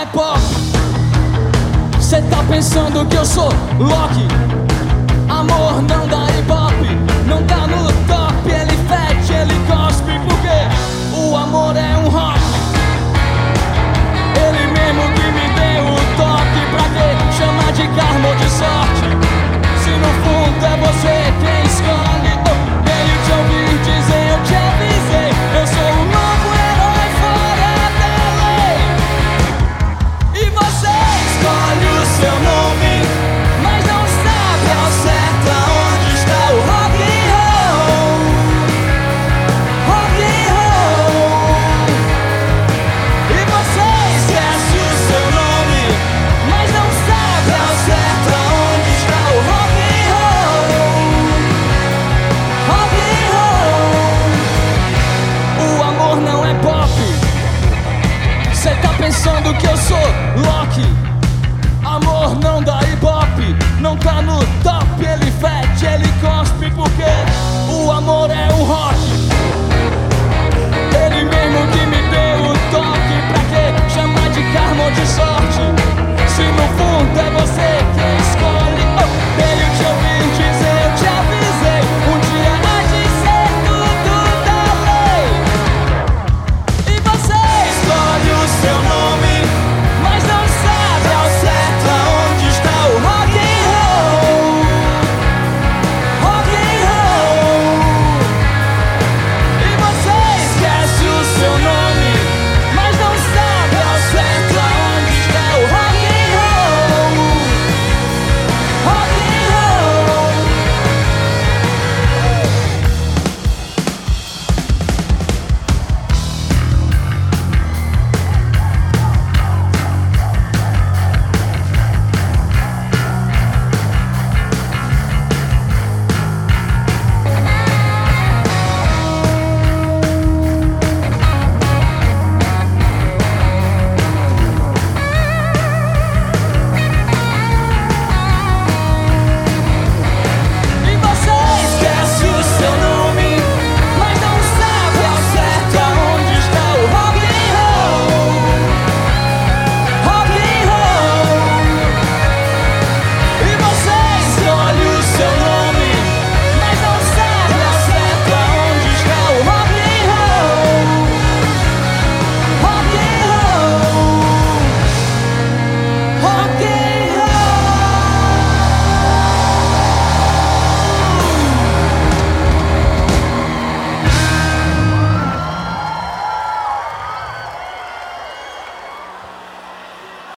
pop. Cê tá pensando que eu sou Loki? Amor não dá ibope, não tá no top. Ele fede, ele cospe, porque o amor é um rock. Ele mesmo que me deu o toque. Pra que chamar de karma ou de sorte, se no fundo é você quem escolhe? Veio te ouvir dizer, eu te avisei, eu sou o novo herói fora da lei. E você escolhe o seu nome, mas não sabe ao certo aonde está o rock and roll. Rock and roll. E você esquece o seu nome, mas não sabe ao certo aonde está o rock and roll. Rock and roll. O amor não é pop. Cê tá pensando que